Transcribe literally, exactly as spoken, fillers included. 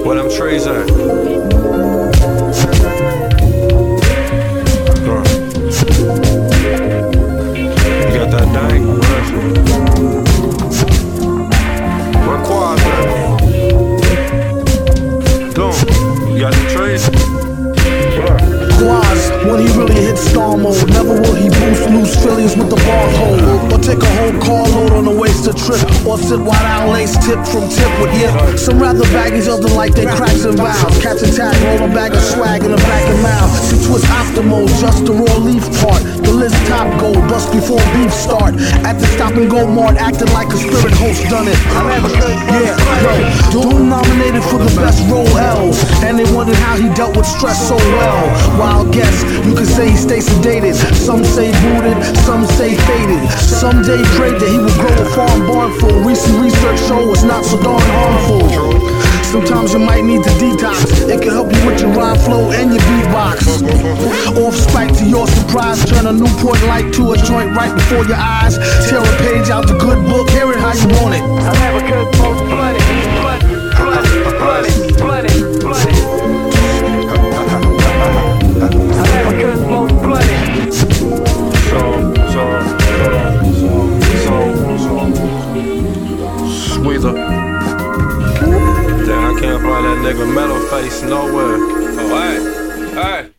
Where them trees at? Huh. You got that thing? Where Quads at? Doom, you got the trees? Quads, when he really hits star mode, never will he boost loose Phillies with the bar hold, or take a whole carload on a wasted trip, or sit wide out lace tip from tip with yip. Some rather baggage, others like they cracks and valves. Catch a tag, roll a bag of swag in the back and mouth. See twist optimal, just the raw leaf part. The list top gold, bust before beef start. At the stop and go mart, acting like a spirit host done it. Yeah, yo, Doom nominated for the best role L's, and they wondered how he dealt with stress so well. Wild guess, you can say he stays sedated. Some say booted, some say faded. Someday prayed that he would grow a farm barn full. Recent research show it's not so darn harmful. Sometimes you might need to detox. It can help you with your rhyme flow and your beatbox. Off spike to your surprise, turn a Newport light to a joint right before your eyes. Tear a page out the good book, hear it how you want it. I have a good book, bloody, bloody, bloody, bloody, bloody, bloody. I have a good book, bloody. So, so, so, so, Sweeter. Damn, I can't find that nigga Metal Face nowhere. Oh, hey, hey.